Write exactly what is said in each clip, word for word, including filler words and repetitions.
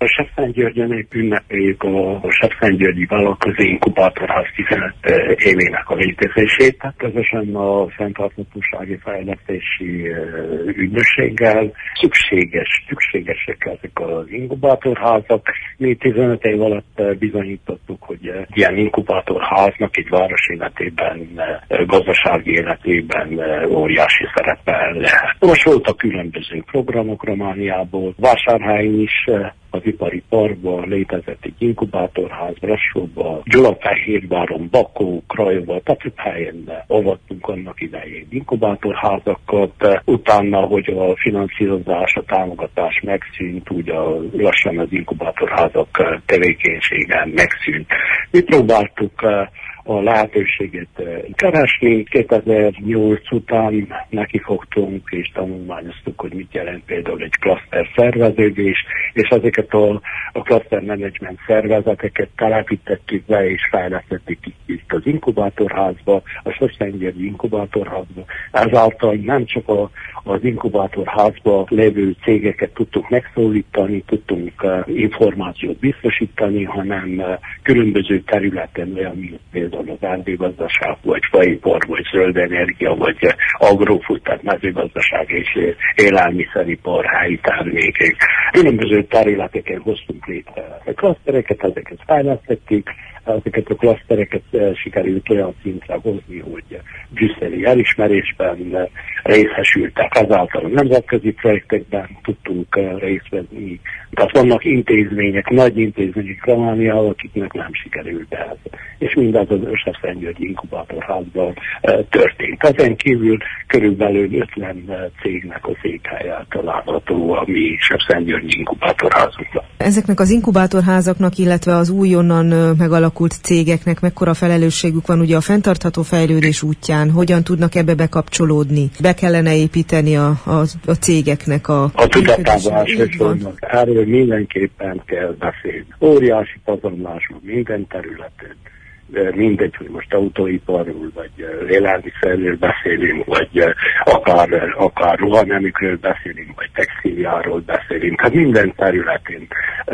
A Sepszentgyörgyön épp ünnepeljük a Sepszentgyörgyi Vállalkozói Inkubátorház tizenöt évének a létezését. Tehát közösen a Fenntarthatósági Fejlesztési Ügynökséggel szükséges, szükségesek ezek az inkubátorházak. Mi tizenöt év alatt bizonyítottuk, hogy ilyen inkubátorháznak egy város életében, gazdasági életében óriási szerepe lehet. Most voltak különböző programok Romániából, Vásárhelyen is, az ipari parkban létezett egy inkubátorház, Brassóban, Gyulafehérváron, Bakó, Krajova, tehát több helyen avattunk annak idején inkubátorházakat. Utána, hogy a finanszírozás, a támogatás megszűnt, úgy a, lassan az inkubátorházak tevékenysége megszűnt. Mi próbáltuk a lehetőséget keresni. kétezer-nyolc után nekifogtunk és tanulmányoztuk, hogy mit jelent például egy klaszter szerveződés, és ezeket a, a klaszter management szervezeteket telepítettük be és fejlesztettük itt az inkubátorházba, a Sepszentgyörgyi inkubátorházba. Ezáltal nem csak a, az inkubátorházba lévő cégeket tudtuk megszólítani, tudtunk uh, információt biztosítani, hanem uh, különböző területen, olyan, mint például az erdőgazdaság, vagy faipar, vagy zöld energia, vagy agrofood, tehát mezőgazdaság és élelmiszeripar, helyi termékek. Különböző területeken hoztunk létre a klasztereket, ezeket fejlesztettük, ezeket a klasztereket sikerült olyan szintre hozni, hogy brüsszeli elismerésben részesültek, ezáltal a nemzetközi projektekben tudtunk részt venni. Tehát vannak intézmények, nagy intézmények Romániában, akiknek nem sikerült ez. És mindez az Sepszentgyörgyi inkubátorházban történt. Ezen kívül körülbelül ötven cégnek a székhelye található a mi Sepszentgyörgyi inkubátorházunkban. Ezeknek az inkubátorházaknak, illetve az újonnan megalakult cégeknek mekkora felelősségük van ugye a fenntartható fejlődés útján? Hogyan tudnak ebbe bekapcsolódni? Be kellene építeni a, a, a cégeknek a... A tudatában erről mindenképpen kell beszélni. Óriási pazarlás van minden területen. Mindegy, hogy most autóiparról, vagy élelmiszerről beszélünk, vagy akár, akár ruhanemükről beszélünk, vagy textíliáról beszélünk. Hát minden területén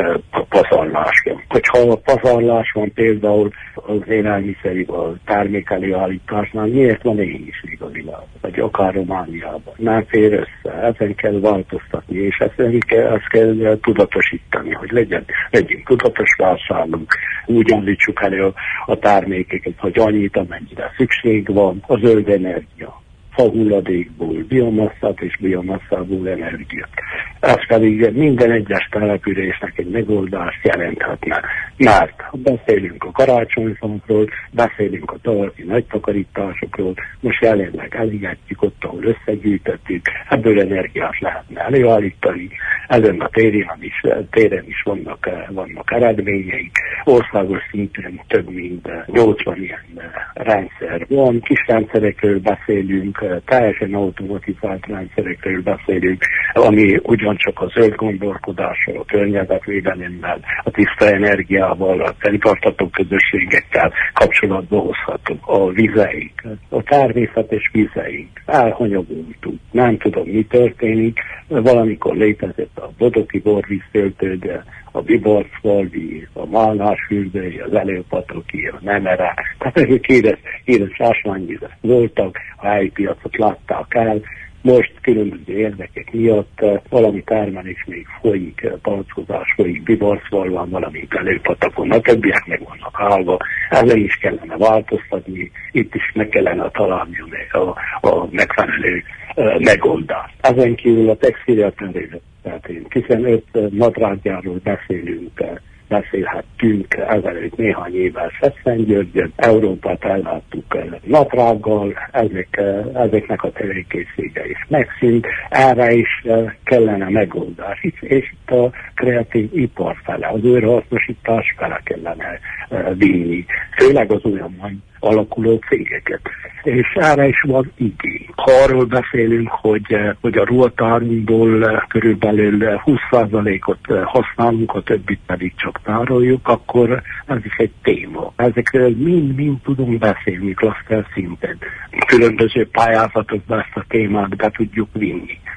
pazarlás van. Hogyha pazarlás van például az élelmiszeripar termék előállításnál, miért van éhínség a világban, vagy akár Romániában? Nem fér össze, ezen kell változtatni, és ezen kell, ezt kell tudatosítani, hogy legyen, legyünk tudatos vásárlók, úgy állítsuk elő a, a termékeket, hogy annyit, amennyire szükség van, a zöld energia, fahulladékból biomasszát és biomasszából energiát. Ez pedig minden egyes településnek egy megoldást jelenthetne. Mert beszélünk a karácsonyfánkról, beszélünk a tavaszi nagy takarításokról, most jelenleg elégetjük ott, ahol összegyűjtöttük, ebből energiát lehetne előállítani, ezen a téren is, téren is vannak, vannak eredményeik. Országos szinten több mint nyolcvan ilyen rendszer van, kis rendszerekről beszélünk, teljesen automatizált rendszerekről beszélünk, ami ugyancsak a zöld gondolkodással, a környezetvédelemmel, a tiszta energiával, a fenntartható közösségekkel kapcsolatba hozható. A vizeink, a természetes vizeink, elhanyagoltuk. Nem tudom, mi történik. Valamikor létezett a Bodoki borvíztöltő, de a Bibarcfalvi, a Málnásfürdői, az Előpatoki, a Nemere. Tehát ezek édes, édes ásványvizek voltak, a helyi piacot látták el. Most különböző érdekek miatt valami termelés még folyik, palackozás folyik Bibarcfalván, valamint Előpatakon, a többiek meg vannak állva. Ezzel is kellene változtatni, itt is meg kellene találni a, a megfelelő megoldást. Ezen kívül a textília területén, hiszen öt nadrággyárról beszélünk, beszélhettünk ezelőtt néhány évvel Sepszentgyörgyön, Európát elláttuk nadrággal, ezek, ezeknek a tevékenysége is megszűnt, erre is kellene megoldás, és itt a kreatív ipar fele, az újrahasznosítás fele kellene vinni, főleg az olyan majd alakuló cégeket. És erre is van igény. Ha arról beszélünk, hogy, hogy a ruhatárgyból körülbelül húsz százalékot használunk, a többit pedig csak tároljuk, akkor ez is egy téma. Ezekről mind-mind tudunk beszélni klaszter szinten. Különböző pályázatokban ezt a témát be tudjuk vinni.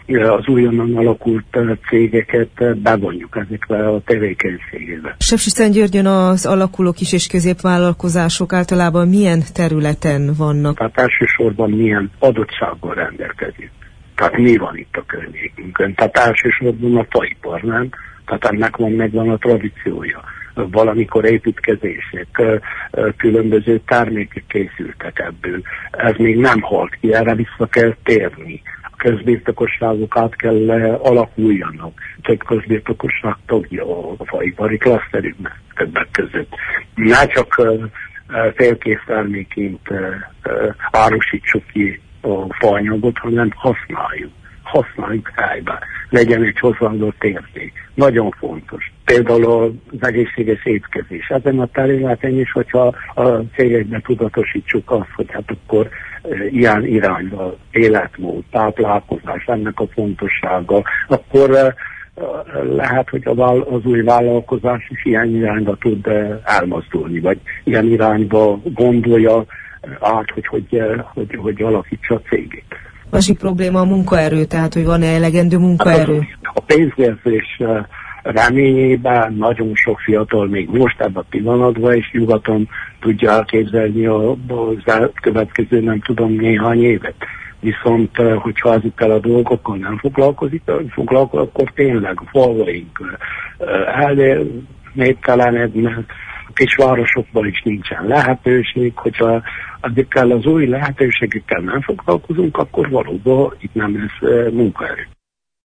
az újonnan alakult cégeket bevonjuk ezekbe a tevékenységébe. Sepsiszentgyörgyön az alakuló kis- és középvállalkozások általában milyen területen vannak? Tehát elsősorban milyen adottsággal rendelkezik. Tehát mi van itt a környékünkön? Tehát elsősorban a faipar, nem? Tehát ennek van, megvan a tradíciója. Valamikor építkezések, különböző termékek készültek ebből. Ez még nem halt ki, erre vissza kell térni. A közbirtokosságok át kell alakuljanak. Több közbirtokosság tagja a faipari klaszterünknek többek között. Ne csak félkész terméként árusítsuk ki a faanyagot, hanem használjuk. Használjuk helyben. Legyen egy hozzáadott érték. Nagyon fontos. Például az egészséges étkezés. Ezen a területen is, hogyha a cégekben tudatosítsuk azt, hogy hát akkor e, ilyen irányba életmód, táplálkozás, ennek a fontossága, akkor e, lehet, hogy a, az új vállalkozás is ilyen irányba tud e, elmozdulni, vagy ilyen irányba gondolja át, hogy hogy, hogy, hogy, hogy alakítsa a cégét. Másik probléma a munkaerő, tehát hogy van-e elegendő munkaerő? A pénzvérzés reményében nagyon sok fiatal még most ebben a pillanatban és nyugaton tudja elképzelni az következő, nem tudom, néhány évet. Viszont, hogyha ezekkel a dolgokkal nem foglalkozik, foglalkozik akkor tényleg a falvaink elnéptelenednek, a kisvárosokban is nincsen lehetőség, hogyha ezekkel az új lehetőségekkel nem foglalkozunk, akkor valóban itt nem lesz munkaerő.